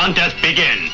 contest begin.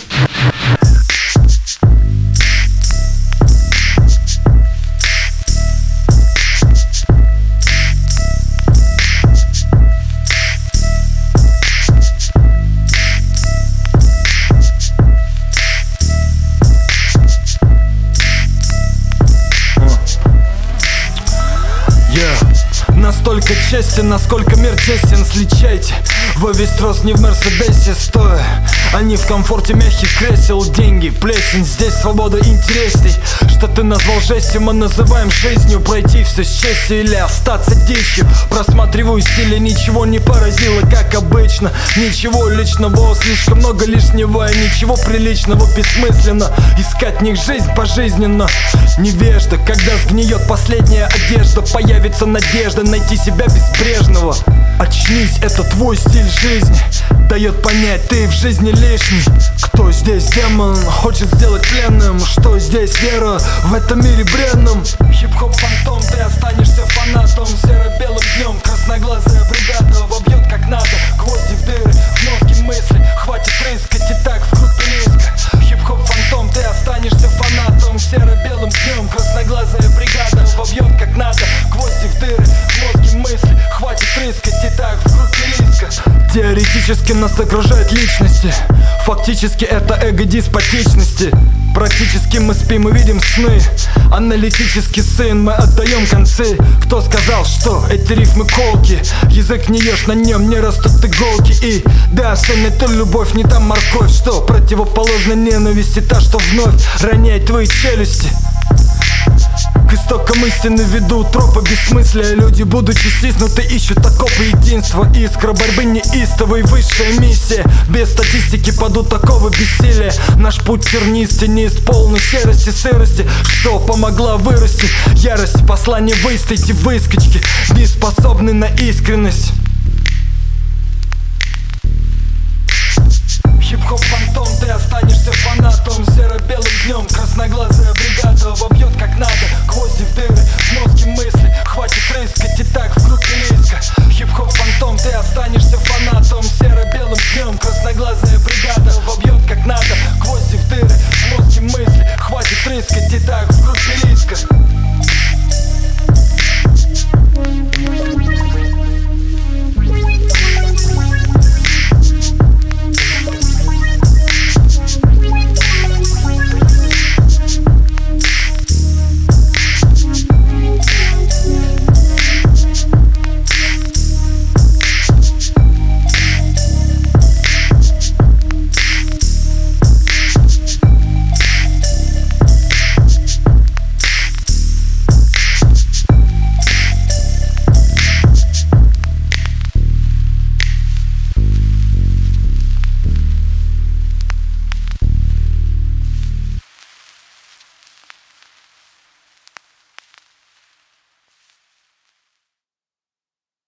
Настолько честен, насколько мир тесен. Сличайте, во весь рост не в Мерседесе стоя, они в комфорте мягких кресел. Деньги, плесень, здесь свобода интересней. Что ты назвал жестью, мы называем жизнью. Пройти все с честью или остаться дичью. Просматриваю стили, ничего не поразило, как обычно. Ничего личного, слишком много лишнего, и ничего приличного. Бессмысленно искать в них жизнь пожизненно. Невежда, когда сгниет последняя одежда, появится надежда найти себя безбрежного. Очнись, это твой стиль жизни, дает понять, ты в жизни лишний. Кто здесь демон, хочет сделать пленным? Что здесь вера в этом мире бренном? Хип-хоп фантом, ты останешься фанатом. Серо-белым днем красноглазая бригада вобьет как надо гвозди в дыры, в мозги мысли. Хватит рыскать и так вкруг близко. Хип-хоп фантом, ты останешься фанатом. Серо-белым днем красноглазая бригада вобьет как надо гвозди в дыры, в мозги мысли. Хватит рыскать и так вкруг риска. Теоретически нас окружают личности, фактически это эго деспотичности. Практически мы спим и видим сны. Аналитический сын, мы отдаем концы. Кто сказал, что эти рифмы колки? Язык не ешь, на нем не растут иголки. И да, сын, это любовь, не там морковь. Что противоположно ненависти, та, что вновь роняет твои челюсти. К истокам истины ведут тропы бессмыслия. Люди, будучи стиснуты, ищут такого единства. Искра борьбы неистовой, высшая миссия. Без статистики падут такого бессилия. Наш путь чернист, тенист, полный серости, сырости, что помогла вырасти ярость. Послание выстоять и выскочки, не способны на искренность. Хип-хоп фантом, ты останешься фанатом. Серо-белым днем красноглазая